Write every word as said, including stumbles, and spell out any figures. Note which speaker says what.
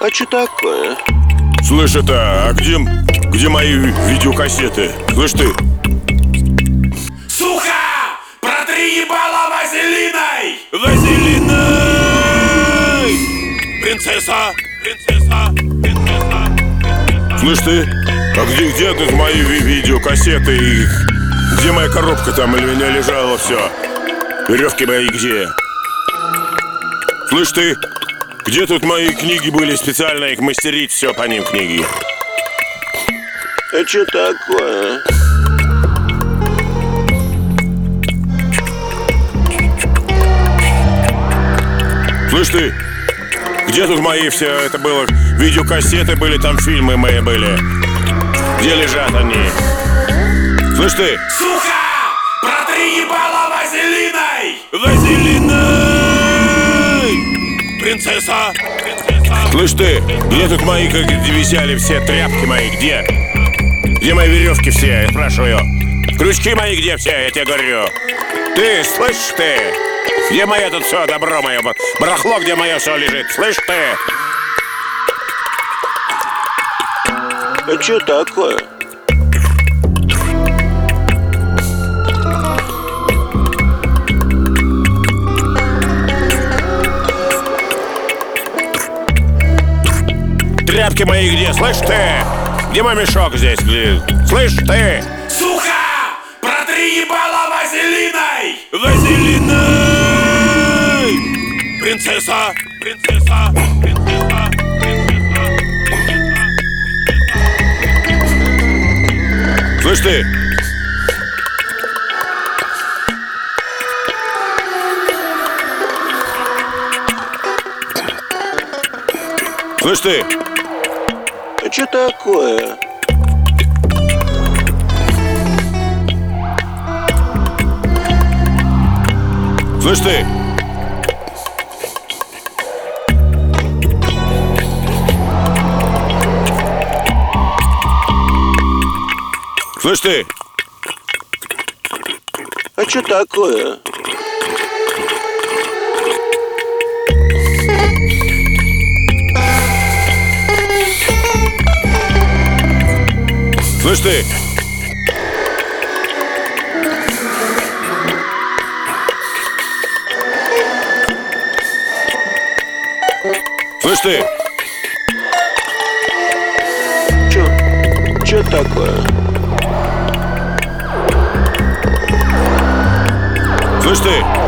Speaker 1: А что такое?
Speaker 2: Слышь, это, а где, где мои видеокассеты? Слышь ты?
Speaker 3: Сука! Протри ебало вазелиной!
Speaker 2: Вазелиной!
Speaker 3: Принцесса! Принцесса! Принцесса!
Speaker 2: Слышь ты? А где, где тут мои ви- видеокассеты? И где моя коробка там? Или у меня лежало все? Веревки мои где? Слышь ты? Где тут мои книги были специально их мастерить, все по ним книги?
Speaker 1: А что такое?
Speaker 2: Слышь ты? Где тут мои все, это было, видеокассеты были, там фильмы мои были? Где лежат они? Слышь ты?
Speaker 3: Сука! Протри ебало вазелиной!
Speaker 2: Вазелиной!
Speaker 3: Принцесса! Принцесса!
Speaker 2: Слышь ты? Где тут мои, как висели все тряпки мои, где? Где мои веревки все, я спрашиваю? Крючки мои где все, я тебе говорю? Ты, слышь ты? Где мое тут все добро мое, барахло, где мое все лежит? Слышь ты?
Speaker 1: А что такое?
Speaker 2: Тряпки мои где, слышь ты? Где мой мешок здесь? Где? Слышь ты?
Speaker 3: Сука! Протри ебало вазелиной!
Speaker 2: Вазелиной!
Speaker 3: Принцесса! Принцесса! Принцесса!
Speaker 2: Слышь ты? Слышь ты?
Speaker 1: А что такое?
Speaker 2: Слышь ты? Слышь ты?
Speaker 1: А что такое?
Speaker 2: Слышь ты? Слышь ты?
Speaker 1: Чё? Чё такое?
Speaker 2: Слышь ты?